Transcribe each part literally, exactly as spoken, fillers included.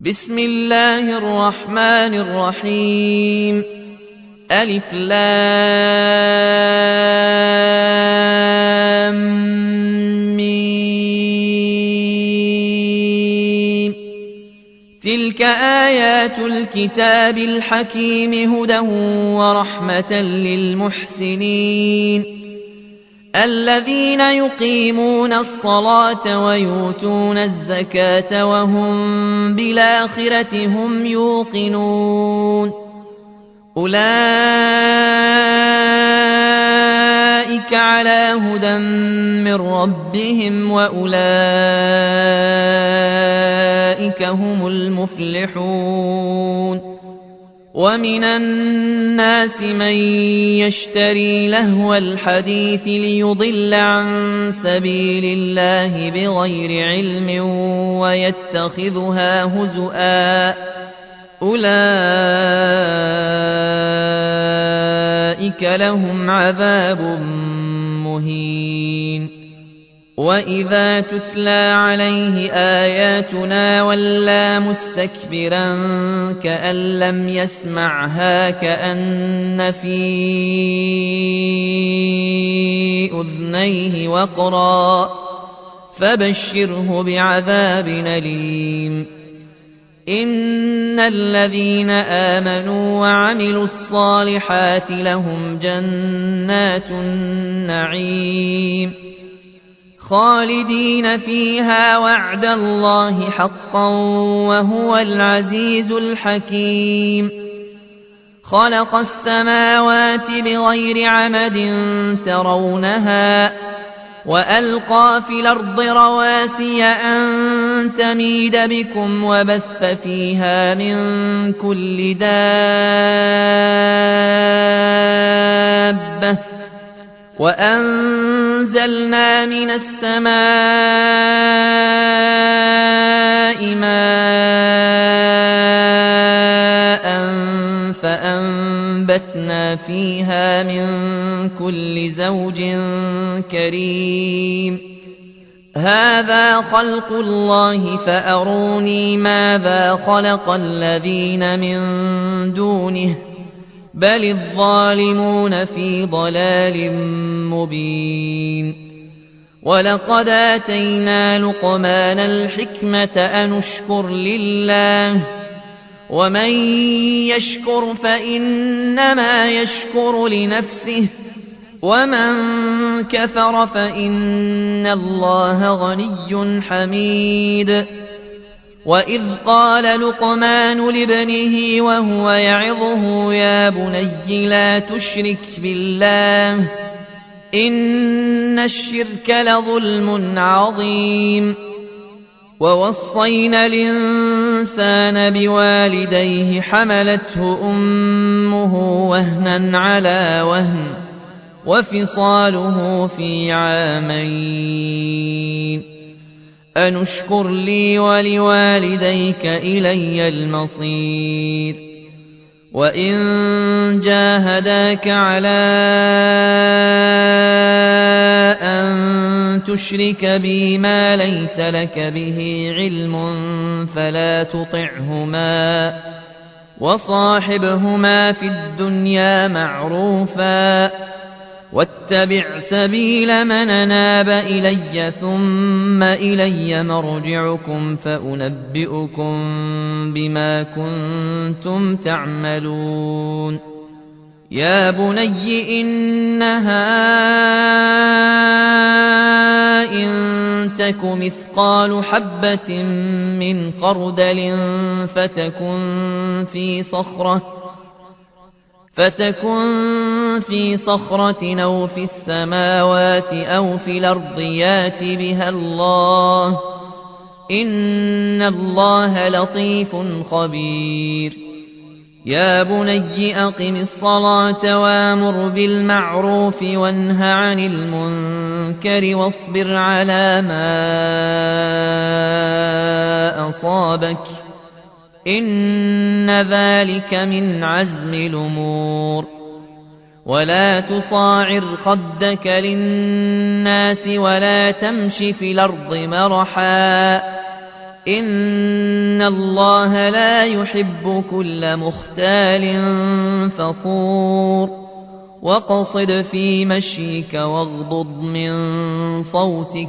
بسم الله الرحمن الرحيم. ألف لام ميم. تلك آيات الكتاب الحكيم هدى ورحمة للمحسنين الذين يقيمون الصلاة ويؤتون الزكاة وهم بالآخرة هم يوقنون أولئك على هدى من ربهم وأولئك هم المفلحون. ومن الناس من يشتري لهو الحديث ليضل عن سبيل الله بغير علم ويتخذها هزؤا أولئك لهم عذاب مهين. وإذا تتلى عليه آياتنا ولى مستكبرا كأن لم يسمعها كأن في أذنيه وقرا فبشره بعذاب أليم. إن الذين آمنوا وعملوا الصالحات لهم جنات النعيم خالدين فيها وعد الله حقا وهو العزيز الحكيم. خلق السماوات بغير عمد ترونها وألقى في الأرض رواسي أن تميد بكم وبث فيها من كل دابة وأنزلنا من السماء ماء فأنبتنا فيها من كل زوج كريم. هذا خلق الله فأروني ماذا خلق الذين من دونه بل الظالمون في ضلال مبين. ولقد آتينا لقمان الحكمة أن اشكر لله ومن يشكر فإنما يشكر لنفسه ومن كفر فإن الله غني حميد. وإذ قال لقمان لابنه وهو يعظه يا بني لا تشرك بالله إن الشرك لظلم عظيم. ووصينا الإنسان بوالديه حملته أمه وهنا على وهن وفصاله في عامين أن اشكر لي ولوالديك إلي المصير. وإن جاهداك على أن تشرك بي ما ليس لك به علم فلا تطعهما وصاحبهما في الدنيا معروفا واتبع سبيل من أناب إلي ثم إلي مرجعكم فأنبئكم بما كنتم تعملون. يا بني إنها إن تك مثقال حبة من خردل فتكن في صخرة فتكن في صخرة أو في السماوات أو في الأرض يات بها الله إن الله لطيف خبير. يا بني أقم الصلاة وامر بالمعروف وانه عن المنكر واصبر على ما أصابك إن ذلك من عزم الأمور. ولا تصاعر خدك للناس ولا تمش في الأرض مرحا إن إن الله لا يحب كل مختال فخور واقصد في مشيك واغضض من صوتك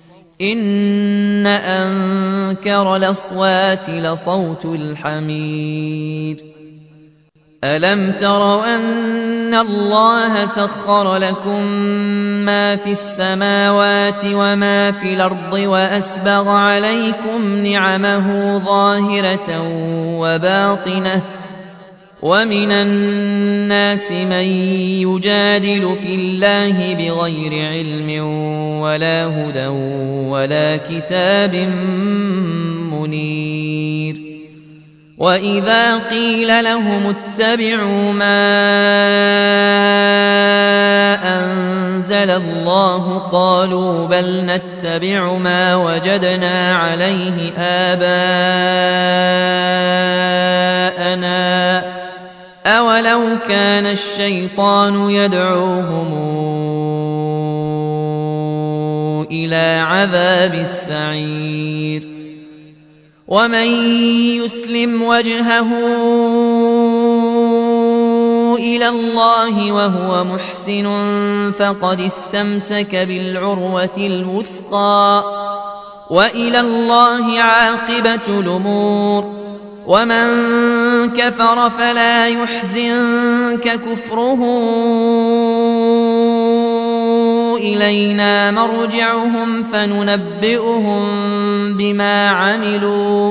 إن أنكر الأصوات لصوت الحمير ألم تروا أن الله سخر لكم ما في السماوات وما في الأرض وأسبغ عليكم نعمه ظاهرة وباطنة ومن الناس من يجادل في الله بغير علم ولا هدى ولا كتاب منير وإذا قيل لهم اتبعوا ما أنزل الله قالوا بل نتبع ما وجدنا عليه آباءنا أولو كان الشيطان يدعوهم إلى عذاب السعير ومن يسلم وجهه إلى الله وهو محسن فقد استمسك بالعروة الوثقى وإلى الله عاقبة الأمور ومن كفر فلا يحزنك كفره إلينا مرجعهم فننبئهم بما عملوا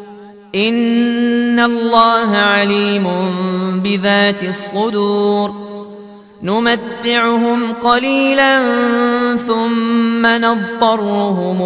إن الله عليم بذات الصدور نمتعهم قليلا ثم نضطرهم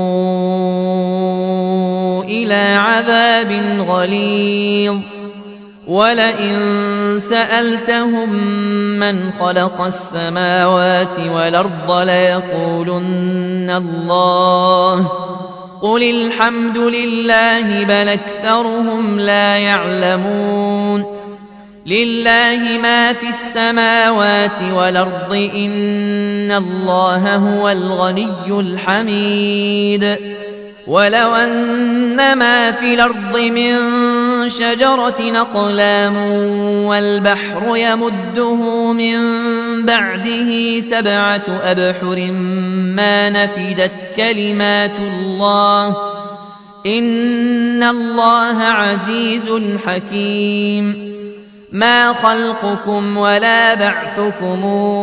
إلى عذاب غليظ ولئن سألتهم من خلق السماوات والأرض ليقولن الله قل الحمد لله بل أكثرهم لا يعلمون لله ما في السماوات والأرض إن الله هو الغني الحميد ولو أن ما في الأرض من شجرة أقلام والبحر يمده من بعده سبعة أبحر ما نفدت كلمات الله إن الله عزيز حكيم ما خلقكم ولا بعثكم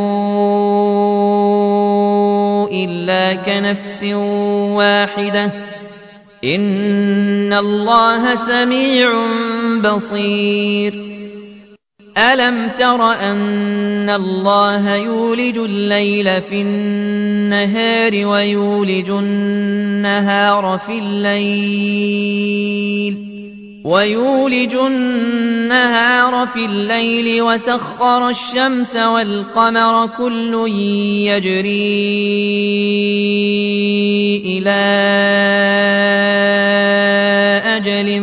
إلا كنفس واحدة إن الله سميع بصير ألم تر أن الله يولج الليل في النهار ويولج النهار في الليل ويولج النهار في الليل وسخر الشمس والقمر كل يجري إلى أجل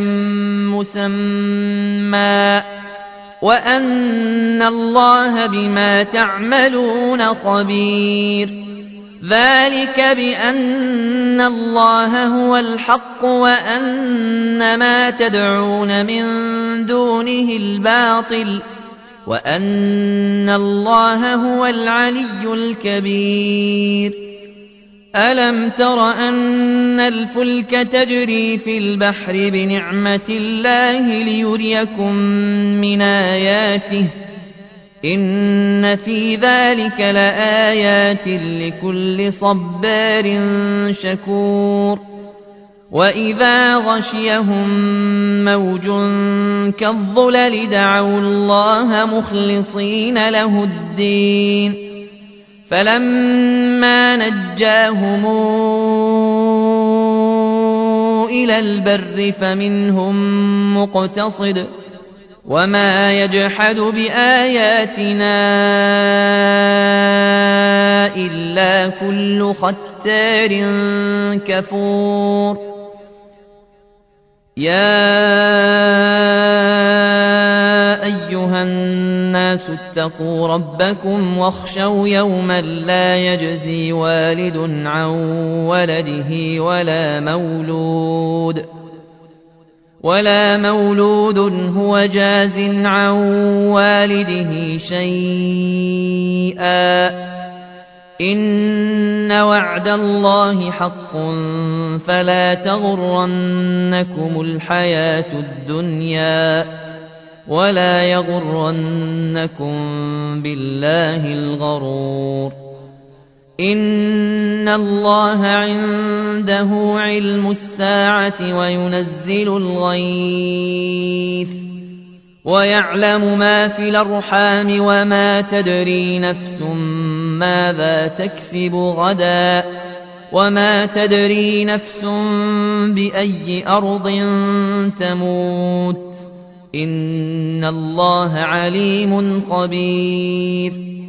مسمى وأن الله بما تعملون خبير ذلك بأن الله هو الحق وأن ما تدعون من دونه الباطل وأن الله هو العلي الكبير ألم تر أن الفلك تجري في البحر بنعمة الله ليريكم من آياته إن في ذلك لآيات لكل صبار شكور وإذا غشيهم موج كالظلل دعوا الله مخلصين له الدين فلما نجاهم إلى البر فمنهم مقتصد وما يجحد بآياتنا إلا كل ختار كفور يا أيها الناس اتقوا ربكم واخشوا يوما لا يجزي والد عن ولده ولا مولود ولا مولود هو جاز عن والده شيئا إن وعد الله حق فلا تغرنكم الحياة الدنيا ولا يغرنكم بالله الغرور إن الله عنده علم الساعة وينزل الغيث ويعلم ما في الأرحام وما تدري نفس ماذا تكسب غدا وما تدري نفس بأي أرض تموت إن الله عليم خبير